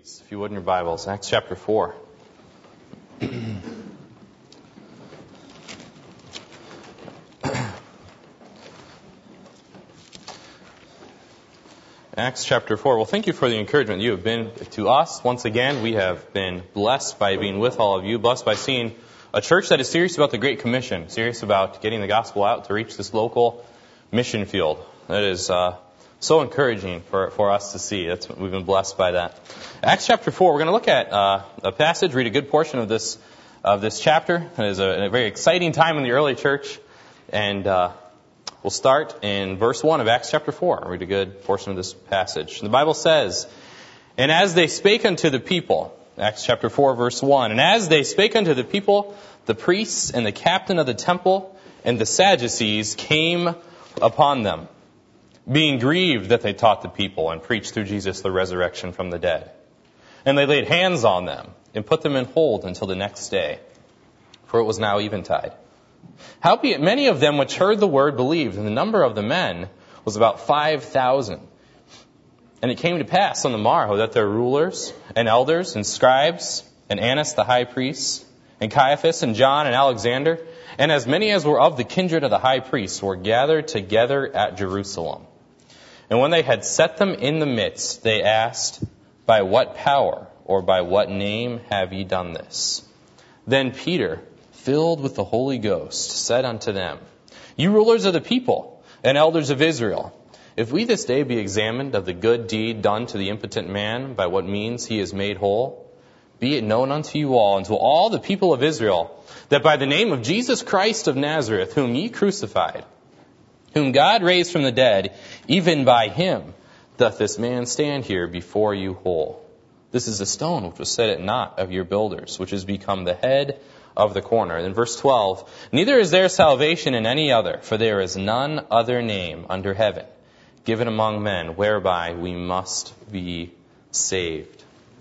please, if you would in your Bibles, Acts chapter 4. Acts chapter 4. Well, thank you for the encouragement you have been to us. Once again, we have been blessed by being with all of you, blessed by seeing a church that is serious about the Great Commission, serious about getting the gospel out to reach this local mission field. That is so encouraging for us to see. We've been blessed by that. Acts chapter 4, we're going to look at a passage, read a good portion of this chapter. It is a very exciting time in the early church. And we'll start in verse 1 of Acts chapter 4. I'll read a good portion of this passage. The Bible says, "And as they spake unto the people," Acts chapter 4, verse 1, "And as they spake unto the people, the priests and the captain of the temple and the Sadducees came upon them, being grieved that they taught the people and preached through Jesus the resurrection from the dead. And they laid hands on them and put them in hold until the next day, for it was now eventide. Howbeit many of them which heard the word believed, and the number of the men was about 5,000. And it came to pass on the morrow that their rulers and elders and scribes and Annas the high priest and Caiaphas and John and Alexander and as many as were of the kindred of the high priest were gathered together at Jerusalem. And when they had set them in the midst, they asked, By what power or by what name have ye done this? Then Peter, filled with the Holy Ghost, said unto them, You rulers of the people and elders of Israel, if we this day be examined of the good deed done to the impotent man, by what means he is made whole, be it known unto you all and to all the people of Israel, that by the name of Jesus Christ of Nazareth, whom ye crucified, whom God raised from the dead, even by him doth this man stand here before you whole. This is the stone which was set at naught of your builders, which is become the head of the corner." And in verse 12, "Neither is there salvation in any other, for there is none other name under heaven given among men whereby we must be saved."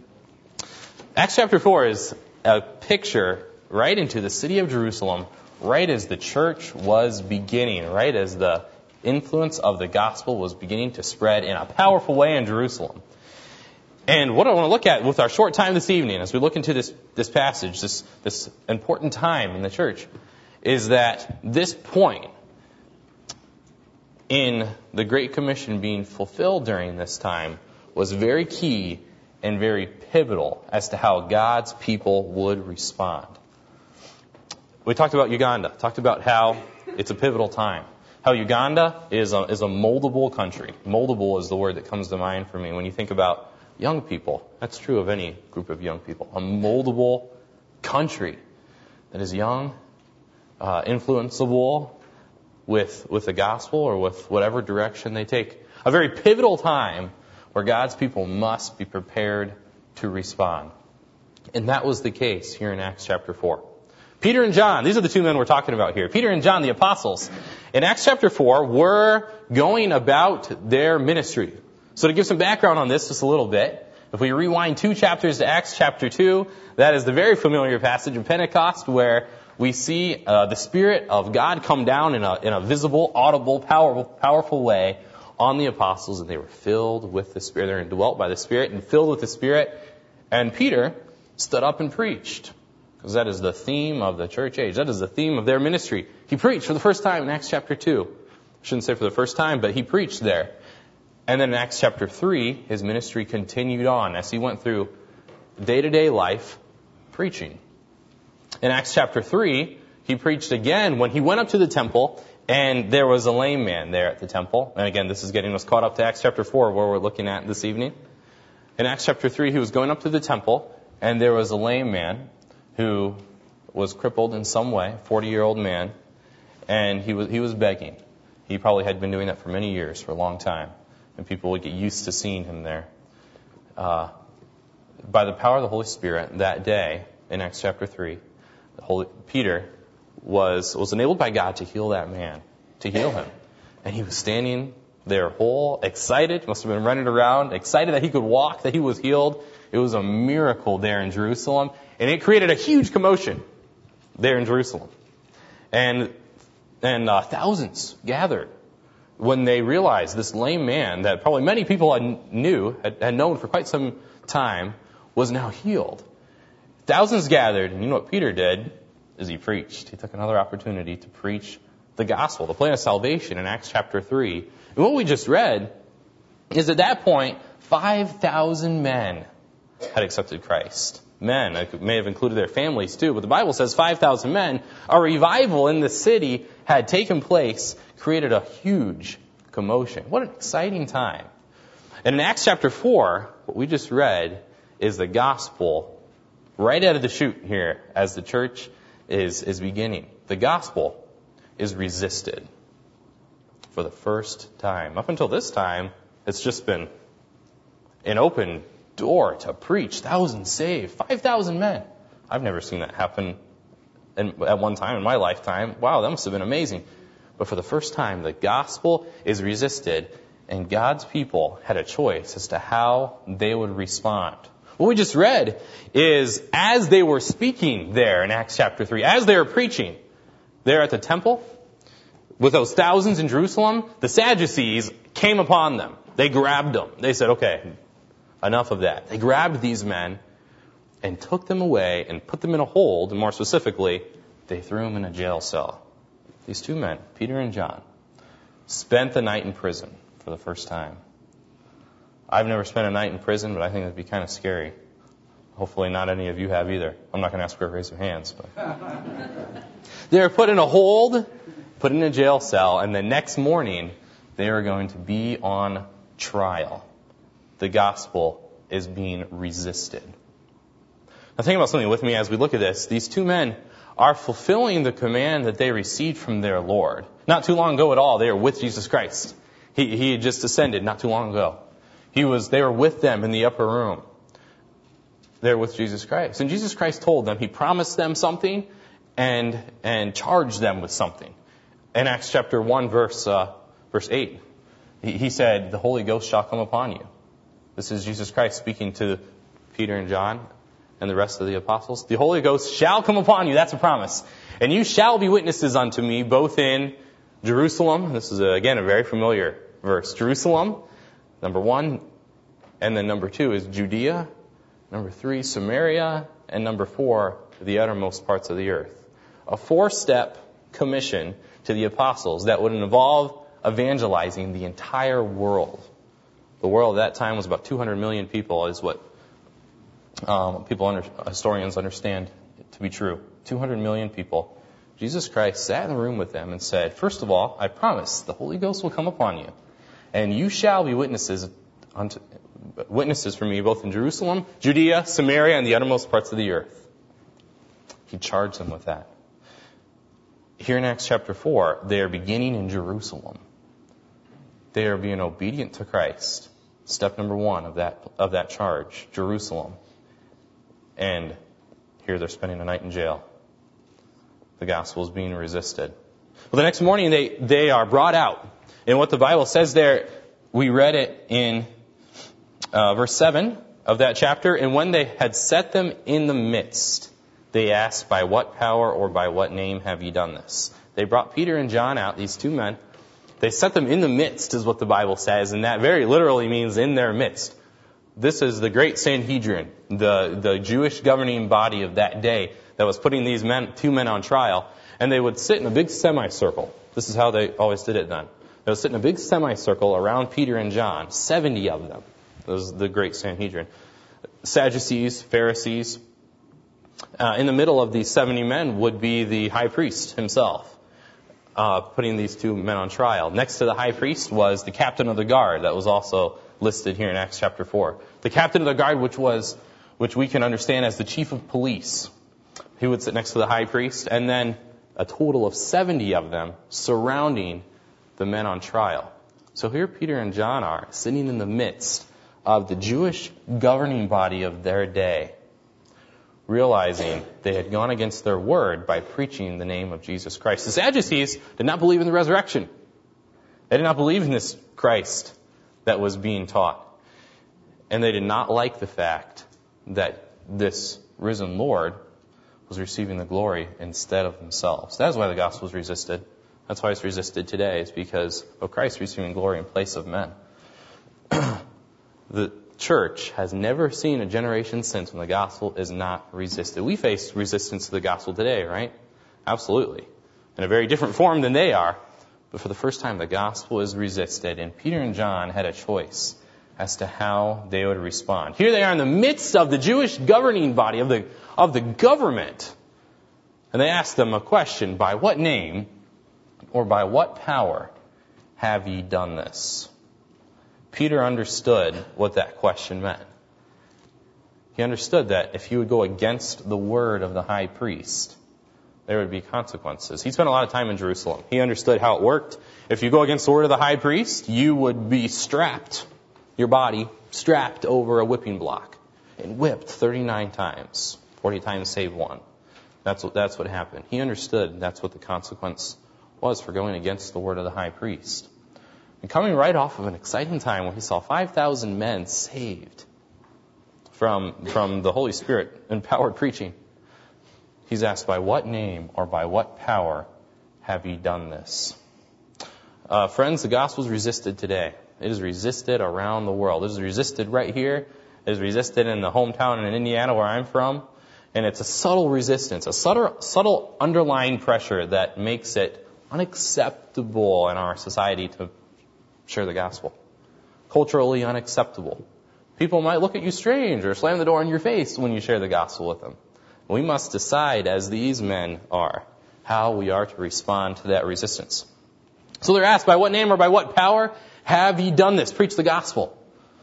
Acts chapter 4 is a picture right into the city of Jerusalem, right as the church was beginning, right as the influence of the gospel was beginning to spread in a powerful way in Jerusalem. And what I want to look at with our short time this evening, as we look into this passage, this important time in the church, is that this point in the Great Commission being fulfilled during this time was very key and very pivotal as to how God's people would respond. We talked about Uganda, talked about how it's a pivotal time. How Uganda is a moldable country. Moldable is the word that comes to mind for me when you think about young people. That's true of any group of young people. A moldable country that is young, influenceable with the gospel or with whatever direction they take. A very pivotal time where God's people must be prepared to respond. And that was the case here in Acts chapter 4. Peter and John, these are the two men we're talking about here. Peter and John, the apostles, in Acts chapter 4, were going about their ministry. So to give some background on this just a little bit, if we rewind 2 chapters to Acts chapter 2, that is the very familiar passage of Pentecost where we see the Spirit of God come down in a visible, audible, powerful way on the apostles, and they were filled with the Spirit. They were indwelt by the Spirit and filled with the Spirit. And Peter stood up and preached. Because that is the theme of the church age. That is the theme of their ministry. He preached for the first time in Acts chapter 2. I shouldn't say for the first time, but he preached there. And then in Acts chapter 3, his ministry continued on as he went through day-to-day life preaching. In Acts chapter 3, he preached again when he went up to the temple and there was a lame man there at the temple. And again, this is getting us caught up to Acts chapter 4 where we're looking at this evening. In Acts chapter 3, he was going up to the temple and there was a lame man who was crippled in some way, 40-year-old man, and he was begging. He probably had been doing that for many years, for a long time, and people would get used to seeing him there. By the power of the Holy Spirit, that day, in Acts chapter 3, Peter was enabled by God to heal that man, to heal him. And he was standing there whole, excited, must have been running around, excited that he could walk, that he was healed. It was a miracle there in Jerusalem. And it created a huge commotion there in Jerusalem. And thousands gathered when they realized this lame man that probably many people had known for quite some time was now healed. Thousands gathered, and you know what Peter did? Is he preached. He took another opportunity to preach the gospel, the plan of salvation in Acts chapter 3. And what we just read is at that point, 5,000 men had accepted Christ. Men, it may have included their families too, but the Bible says 5,000 men. A revival in the city had taken place, created a huge commotion. What an exciting time. And in Acts chapter 4, what we just read is the gospel right out of the chute here as the church is beginning. The gospel is resisted for the first time. Up until this time, it's just been an open door to preach. Thousands saved. 5,000 men. I've never seen that happen at one time in my lifetime. Wow, that must have been amazing. But for the first time, the gospel is resisted, and God's people had a choice as to how they would respond. What we just read is as they were speaking there in Acts chapter 3, as they were preaching there at the temple, with those thousands in Jerusalem, the Sadducees came upon them. They grabbed them. They said, okay, enough of that. They grabbed these men and took them away and put them in a hold, and more specifically, they threw them in a jail cell. These two men, Peter and John, spent the night in prison for the first time. I've never spent a night in prison, but I think that'd be kind of scary. Hopefully not any of you have either. I'm not going to ask for a raise of hands. But they were put in a hold, put in a jail cell, and the next morning they are going to be on trial. The gospel is being resisted. Now think about something with me as we look at this. These two men are fulfilling the command that they received from their Lord. Not too long ago at all, they were with Jesus Christ. He had just ascended not too long ago. They were with them in the upper room. They were with Jesus Christ. And Jesus Christ told them, He promised them something and charged them with something. In Acts chapter 1, verse 8, He said, the Holy Ghost shall come upon you. This is Jesus Christ speaking to Peter and John and the rest of the apostles. The Holy Ghost shall come upon you. That's a promise. And you shall be witnesses unto me, both in Jerusalem. This is, again, a very familiar verse. Jerusalem, number 1. And then number 2 is Judea. Number 3, Samaria. And number 4, the uttermost parts of the earth. A 4-step commission to the apostles that would involve evangelizing the entire world. The world at that time was about 200 million people, is what historians understand to be true. 200 million people. Jesus Christ sat in the room with them and said, first of all, I promise the Holy Ghost will come upon you, and you shall be witnesses for me both in Jerusalem, Judea, Samaria, and the uttermost parts of the earth. He charged them with that. Here in Acts chapter 4, they are beginning in Jerusalem. They are being obedient to Christ. Step number 1 of that charge, Jerusalem. And here they're spending a night in jail. The gospel is being resisted. Well, the next morning they are brought out. And what the Bible says there, we read it in verse 7 of that chapter. And when they had set them in the midst, they asked, by what power or by what name have ye done this? They brought Peter and John out, these two men. They set them in the midst, is what the Bible says, and that very literally means in their midst. This is the great Sanhedrin, the Jewish governing body of that day that was putting these two men on trial, and they would sit in a big semicircle. This is how they always did it then. They would sit in a big semicircle around Peter and John, 70 of them. That was the great Sanhedrin. Sadducees, Pharisees. In the middle of these 70 men would be the high priest himself, putting these two men on trial. Next to the high priest was the captain of the guard that was also listed here in Acts chapter 4. The captain of the guard, which we can understand as the chief of police. He would sit next to the high priest, and then a total of 70 of them surrounding the men on trial. So here Peter and John are sitting in the midst of the Jewish governing body of their day, realizing they had gone against their word by preaching the name of Jesus Christ. The Sadducees did not believe in the resurrection. They did not believe in this Christ that was being taught. And they did not like the fact that this risen Lord was receiving the glory instead of themselves. That's why the gospel is resisted. That's why it's resisted today, is because of Christ receiving glory in place of men. church has never seen a generation since when the gospel is not resisted. We face resistance to the gospel today, right? Absolutely. In a very different form than they are. But for the first time, the gospel is resisted. And Peter and John had a choice as to how they would respond. Here they are in the midst of the Jewish governing body, of the government. And they asked them a question, by what name or by what power have ye done this? Peter understood what that question meant. He understood that if he would go against the word of the high priest, there would be consequences. He spent a lot of time in Jerusalem. He understood how it worked. If you go against the word of the high priest, you would be strapped, your body strapped over a whipping block and whipped 39 times, 40 times save one. That's what happened. He understood that's what the consequence was for going against the word of the high priest. And coming right off of an exciting time where he saw 5,000 men saved from the Holy Spirit empowered preaching, he's asked, by what name or by what power have ye done this? Friends, the gospel is resisted today. It is resisted around the world. It is resisted right here. It is resisted in the hometown in Indiana where I'm from. And it's a subtle resistance, a subtle underlying pressure that makes it unacceptable in our society to share the gospel. Culturally unacceptable. People might look at you strange or slam the door in your face when you share the gospel with them. We must decide, as these men are, how we are to respond to that resistance. So they're asked, by what name or by what power have ye done this? Preach the gospel.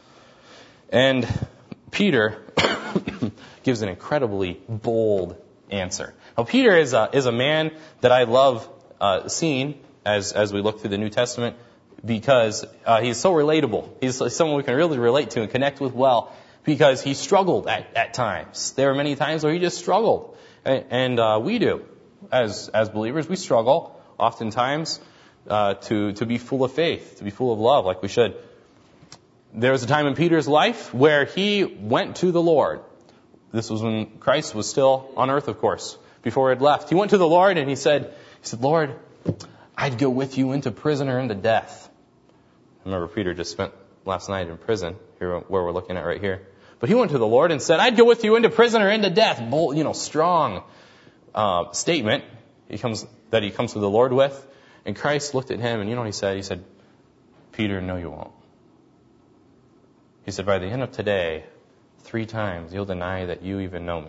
And Peter gives an incredibly bold answer. Now, Peter is a man that I love seeing as we look through the New Testament because he's so relatable. He's someone we can really relate to and connect with well because he struggled at times. There are many times where he just struggled. And we do. As believers, we struggle oftentimes to be full of faith, to be full of love like we should. There was a time in Peter's life where he went to the Lord. This was when Christ was still on earth, of course, before he had left. He went to the Lord and he said, Lord, I'd go with you into prison or into death. I remember Peter just spent last night in prison, here where we're looking at right here. But he went to the Lord and said, I'd go with you into prison or into death. Bold, strong statement he comes to the Lord with. And Christ looked at him and you know what he said? He said, Peter, no you won't. He said, by the end of today, 3 times you'll deny that you even know me.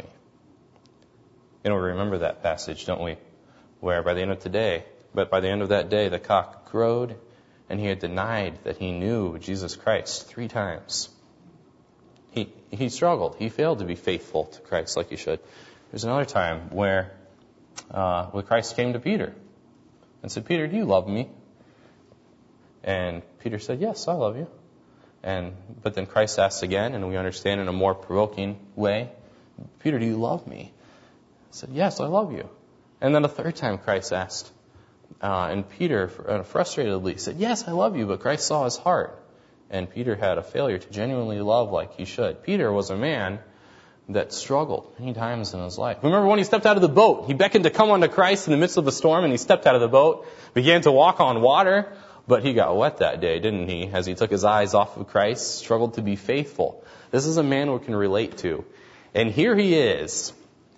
We remember that passage, don't we? Where by the end of that day, the cock crowed and he had denied that he knew Jesus Christ 3 times. He struggled. He failed to be faithful to Christ like he should. There's another time where Christ came to Peter and said, Peter, do you love me? And Peter said, yes, I love you. But then Christ asks again, and we understand in a more provoking way, Peter, do you love me? He said, yes, I love you. And then a third time Christ asked, and Peter frustratedly said, yes, I love you, but Christ saw his heart. And Peter had a failure to genuinely love like he should. Peter was a man that struggled many times in his life. Remember when he stepped out of the boat? He beckoned to come unto Christ in the midst of a storm, and he stepped out of the boat, began to walk on water. But he got wet that day, didn't he? As he took his eyes off of Christ, struggled to be faithful. This is a man we can relate to. And here he is,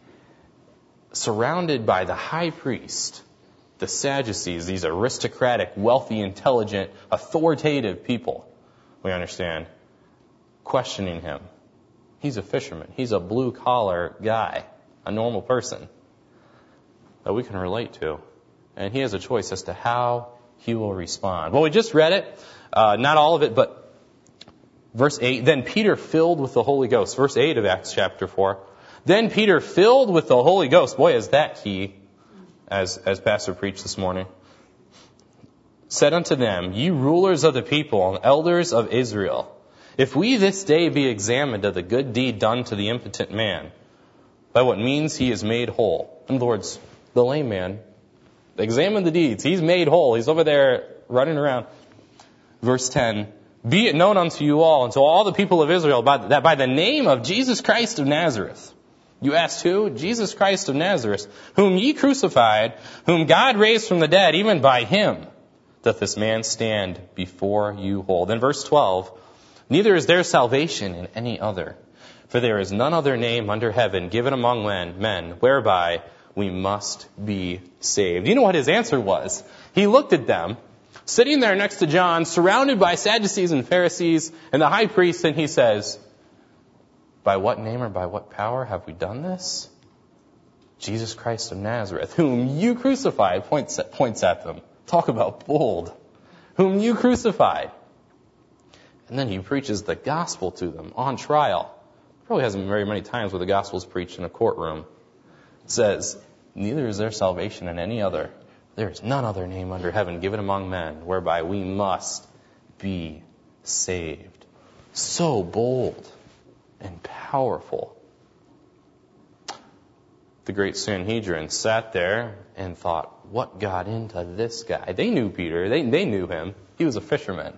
surrounded by the high priest, the Sadducees, these aristocratic, wealthy, intelligent, authoritative people, we understand, questioning him. He's a fisherman. He's a blue-collar guy, a normal person that we can relate to. And he has a choice as to how he will respond. Well, we just read it, not all of it, but verse 8, then Peter filled with the Holy Ghost. Verse 8 of Acts chapter 4. Then Peter filled with the Holy Ghost. Boy, is that key, as Pastor preached this morning. Said unto them, ye rulers of the people and elders of Israel, if we this day be examined of the good deed done to the impotent man, by what means he is made whole. In other words, the lame man, examine the deeds. He's made whole. He's over there running around. Verse 10, be it known unto you all, and to all the people of Israel, that by the name of Jesus Christ of Nazareth, you asked who? Jesus Christ of Nazareth, whom ye crucified, whom God raised from the dead, even by him doth this man stand before you whole. Then verse 12, Neither is there salvation in any other. For there is none other name under heaven given among men whereby we must be saved. You know what his answer was? He looked at them, sitting there next to John, surrounded by Sadducees and Pharisees and the high priest, and he says, by what name or by what power have we done this? Jesus Christ of Nazareth, whom you crucified, points at them. Talk about bold. Whom you crucified. And then he preaches the gospel to them on trial. Probably hasn't been very many times where the gospel is preached in a courtroom. It says, neither is there salvation in any other. There is none other name under heaven given among men whereby we must be saved. So bold and powerful. The great Sanhedrin sat there and thought, what got into this guy? They knew Peter. They knew him. He was a fisherman.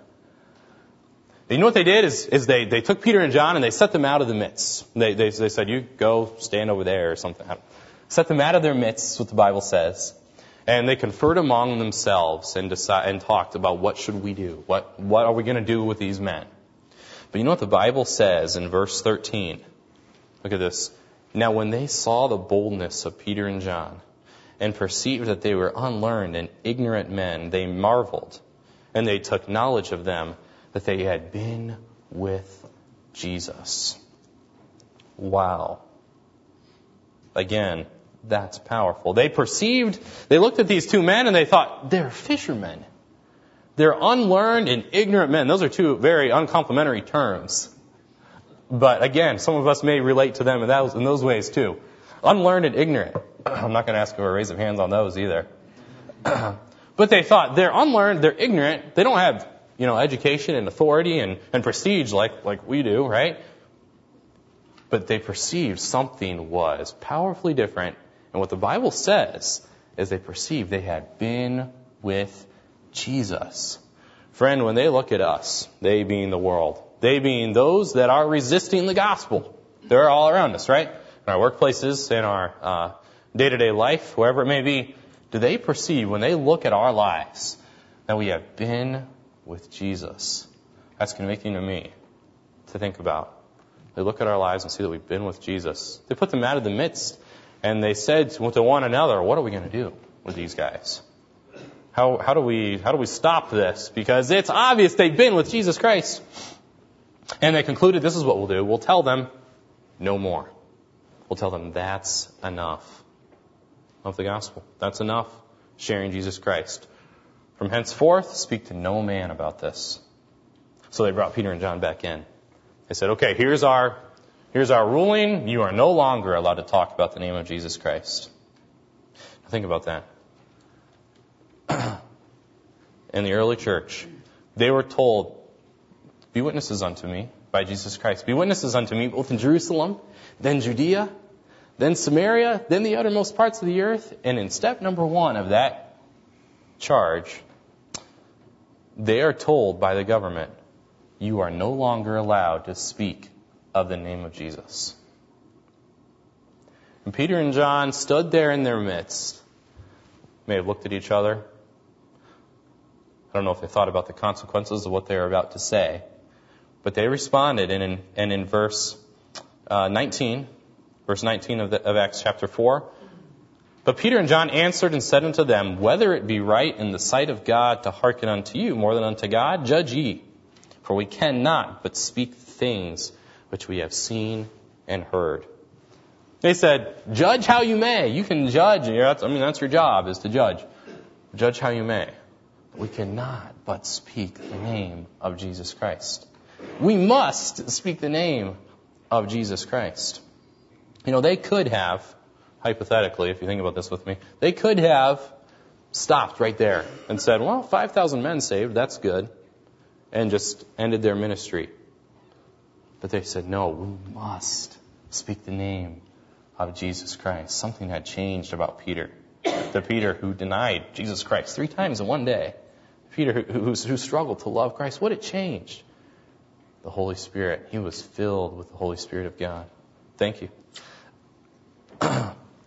You know what they did is they took Peter and John and they set them out of the midst. They said, you go stand over there or something. Set them out of their midst, is what the Bible says. And they conferred among themselves and talked about what should we do? What are we going to do with these men? But you know what the Bible says in verse 13? Look at this. Now when they saw the boldness of Peter and John and perceived that they were unlearned and ignorant men, they marveled, and they took knowledge of them that they had been with Jesus. Wow. Again, that's powerful. They looked at these two men and they thought, they're fishermen. They're unlearned and ignorant men. Those are two very uncomplimentary terms. But again, some of us may relate to them in those ways too. Unlearned and ignorant. I'm not going to ask for a raise of hands on those either. But they thought, they're unlearned, they're ignorant, they don't have education and authority and prestige like we do, right? But they perceived something was powerfully different. And what the Bible says is they perceived they had been with Jesus. Friend, when they look at us, they being the world, they being those that are resisting the gospel, they're all around us, right? In our workplaces, in our day-to-day life, wherever it may be, do they perceive when they look at our lives that we have been with Jesus? That's convicting to me to think about. They look at our lives and see that we've been with Jesus. They put them out of the midst, and they said to one another, what are we going to do with these guys? How do we stop this? Because it's obvious they've been with Jesus Christ. And they concluded, this is what we'll do. We'll tell them no more. We'll tell them that's enough of the gospel. That's enough sharing Jesus Christ. From henceforth, speak to no man about this. So they brought Peter and John back in. They said, okay, here's our ruling. You are no longer allowed to talk about the name of Jesus Christ. Now think about that. In the early church, they were told, be witnesses unto me by Jesus Christ. Be witnesses unto me both in Jerusalem, then Judea, then Samaria, then the uttermost parts of the earth. And in step number 1 of that charge, they are told by the government, you are no longer allowed to speak of the name of Jesus. And Peter and John stood there in their midst, may have looked at each other. I don't know if they thought about the consequences of what they were about to say, but they responded, and in verse 19 of Acts chapter 4, but Peter and John answered and said unto them, whether it be right in the sight of God to hearken unto you more than unto God, judge ye. For we cannot but speak things which we have seen and heard. They said, judge how you may. You can judge. That's your job, is to judge. Judge how you may. We cannot but speak the name of Jesus Christ. We must speak the name of Jesus Christ. They could have, hypothetically, if you think about this with me, they could have stopped right there and said, well, 5,000 men saved, that's good, and just ended their ministry. But they said, no, we must speak the name of Jesus Christ. Something had changed about Peter. The Peter who denied Jesus Christ 3 times in one day. Peter who struggled to love Christ. What had changed? The Holy Spirit. He was filled with the Holy Spirit of God. Thank you.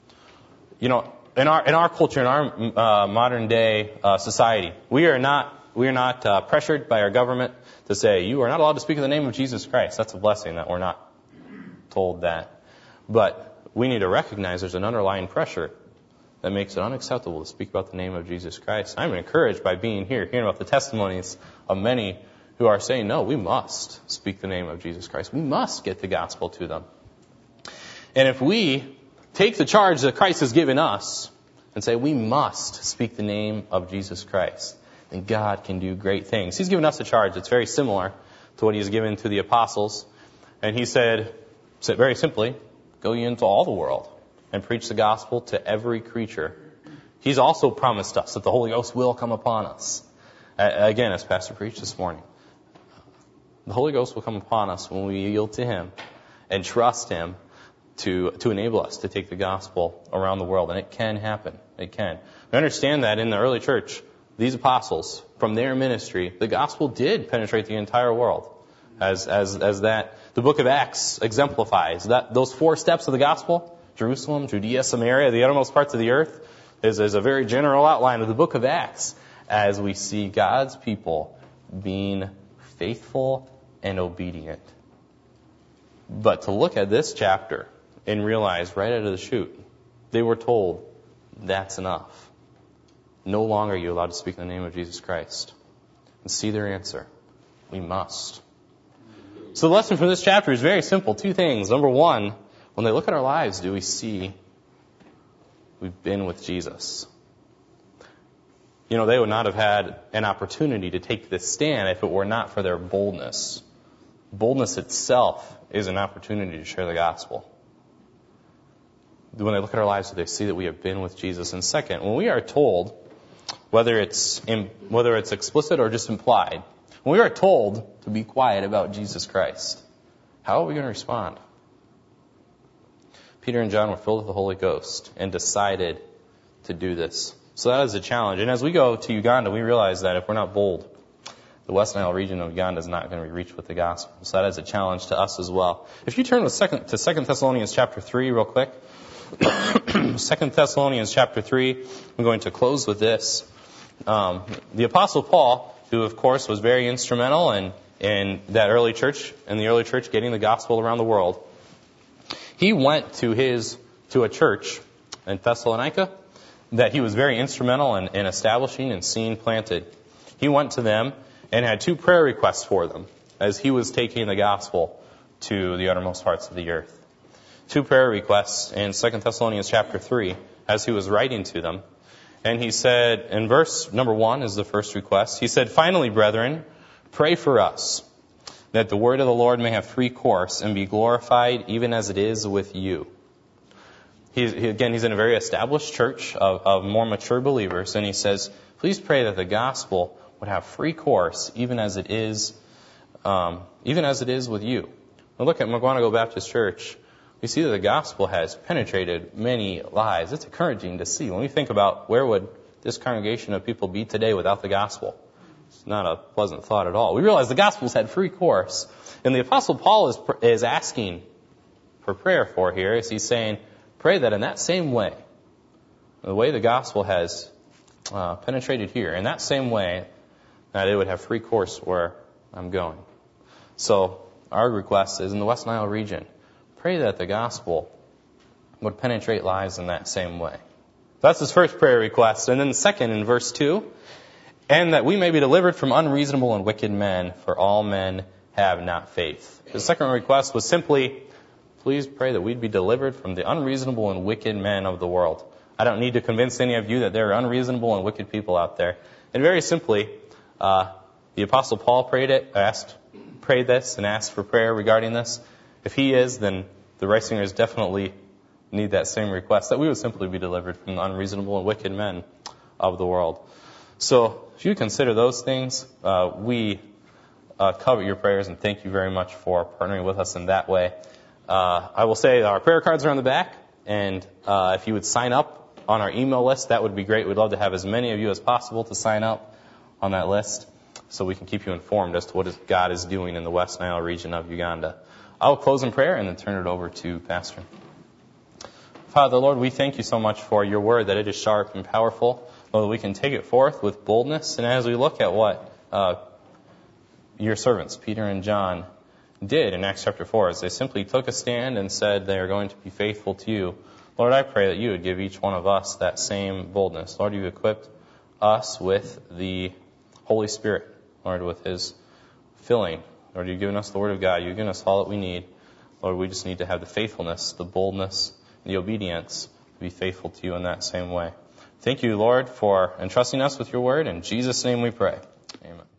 In our culture, in our modern day society, we are not pressured by our government to say, you are not allowed to speak in the name of Jesus Christ. That's a blessing that we're not told that. But we need to recognize there's an underlying pressure that makes it unacceptable to speak about the name of Jesus Christ. I'm encouraged by being here, hearing about the testimonies of many who are saying, no, we must speak the name of Jesus Christ. We must get the gospel to them. And if we take the charge that Christ has given us and say we must speak the name of Jesus Christ, then God can do great things. He's given us a charge that's very similar to what He's given to the apostles. And He said very simply, go ye into all the world and preach the gospel to every creature. He's also promised us that the Holy Ghost will come upon us. Again, as Pastor preached this morning, the Holy Ghost will come upon us when we yield to Him and trust Him to enable us to take the gospel around the world. And it can happen. It can. We understand that in the early church, these apostles, from their ministry, the gospel did penetrate the entire world. As that the book of Acts exemplifies, that those 4 steps of the gospel, Jerusalem, Judea, Samaria, the uttermost parts of the earth, is a very general outline of the book of Acts as we see God's people being faithful and obedient. But to look at this chapter and realize right out of the chute, they were told, that's enough. No longer are you allowed to speak in the name of Jesus Christ. And see their answer. We must. So the lesson from this chapter is very simple. 2 things. Number 1, when they look at our lives, do we see we've been with Jesus? You know, they would not have had an opportunity to take this stand if it were not for their boldness. Boldness itself is an opportunity to share the gospel. When they look at our lives, do they see that we have been with Jesus? And second, when we are told, whether it's explicit or just implied, when we are told to be quiet about Jesus Christ, how are we going to respond? Peter and John were filled with the Holy Ghost and decided to do this. So that is a challenge. And as we go to Uganda, we realize that if we're not bold, the West Nile region of Uganda is not going to be reached with the gospel. So that is a challenge to us as well. If you turn to 2 Thessalonians chapter 3 real quick. 2 Thessalonians chapter 3, I'm going to close with this. The Apostle Paul, who of course was very instrumental in that early church, getting the gospel around the world, he went to a church in Thessalonica that he was very instrumental in establishing and seeing planted. He went to them and had 2 prayer requests for them as he was taking the gospel to the uttermost parts of the earth. 2 prayer requests in 2 Thessalonians chapter 3 as he was writing to them. And he said, in verse number 1 is the first request, he said, "Finally, brethren, pray for us, that the word of the Lord may have free course and be glorified even as it is with you." He's in a very established church of more mature believers, and he says, please pray that the gospel would have free course even as it is with you. Now look at McGuanago Baptist Church. We see that the gospel has penetrated many lives. It's encouraging to see. When we think about where would this congregation of people be today without the gospel, it's not a pleasant thought at all. We realize the gospel's had free course. And the Apostle Paul is asking for prayer for here. Is he's saying, pray that in that same way, the way the gospel has penetrated here, in that same way, that it would have free course where I'm going. So our request is in the West Nile region, pray that the gospel would penetrate lives in that same way. That's his first prayer request. And then the second in verse 2, and that we may be delivered from unreasonable and wicked men, for all men have not faith. The second request was simply, please pray that we'd be delivered from the unreasonable and wicked men of the world. I don't need to convince any of you that there are unreasonable and wicked people out there. And very simply, the Apostle Paul prayed this and asked for prayer regarding this. If he is, then the Reisingers definitely need that same request, that we would simply be delivered from the unreasonable and wicked men of the world. So if you consider those things, we covet your prayers and thank you very much for partnering with us in that way. I will say our prayer cards are on the back, and if you would sign up on our email list, that would be great. We'd love to have as many of you as possible to sign up on that list so we can keep you informed as to what God is doing in the West Nile region of Uganda. I will close in prayer and then turn it over to Pastor. Father, Lord, we thank you so much for your word, that it is sharp and powerful, Lord, we can take it forth with boldness. And as we look at what your servants, Peter and John, did in Acts chapter 4, as they simply took a stand and said they are going to be faithful to you, Lord, I pray that you would give each one of us that same boldness. Lord, you equipped us with the Holy Spirit, Lord, with his filling. Lord, you've given us the Word of God. You've given us all that we need. Lord, we just need to have the faithfulness, the boldness, the obedience to be faithful to you in that same way. Thank you, Lord, for entrusting us with your Word. In Jesus' name we pray. Amen.